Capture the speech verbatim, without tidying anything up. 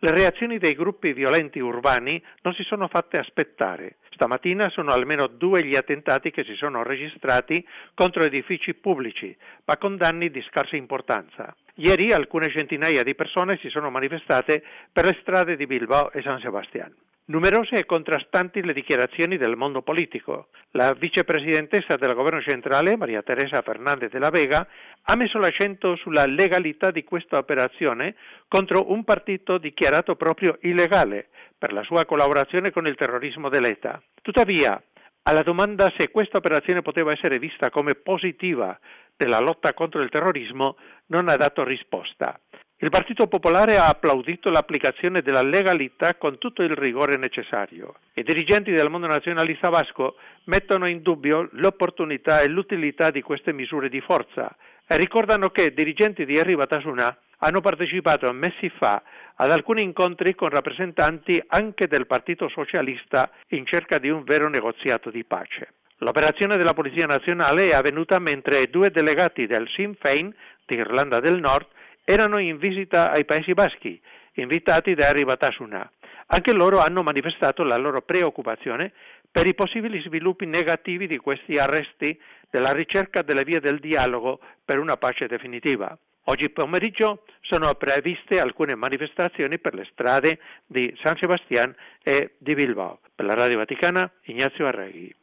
Le reazioni dei gruppi violenti urbani non si sono fatte aspettare. Stamattina sono almeno due gli attentati che si sono registrati contro edifici pubblici, ma con danni di scarsa importanza. Ieri alcune centinaia di persone si sono manifestate per le strade di Bilbao e San Sebastián. Numerose e contrastanti le dichiarazioni del mondo politico. La vicepresidentessa del governo centrale, Maria Teresa Fernández de la Vega, ha messo l'accento sulla legalità di questa operazione contro un partito dichiarato proprio illegale per la sua collaborazione con il terrorismo dell'ETA. Tuttavia, alla domanda se questa operazione poteva essere vista come positiva nella lotta contro il terrorismo, non ha dato risposta. Il Partito Popolare ha applaudito l'applicazione della legalità con tutto il rigore necessario. I dirigenti del mondo nazionalista basco mettono in dubbio l'opportunità e l'utilità di queste misure di forza e ricordano che dirigenti di Herri Batasuna hanno partecipato mesi fa ad alcuni incontri con rappresentanti anche del Partito Socialista in cerca di un vero negoziato di pace. L'operazione della Polizia Nazionale è avvenuta mentre due delegati del Sinn Féin di Irlanda del Nord erano in visita ai Paesi Baschi, invitati da Herri Batasuna. Anche loro hanno manifestato la loro preoccupazione per i possibili sviluppi negativi di questi arresti della ricerca delle vie del dialogo per una pace definitiva. Oggi pomeriggio sono previste alcune manifestazioni per le strade di San Sebastián e di Bilbao. Per la Radio Vaticana, Ignazio Arregui.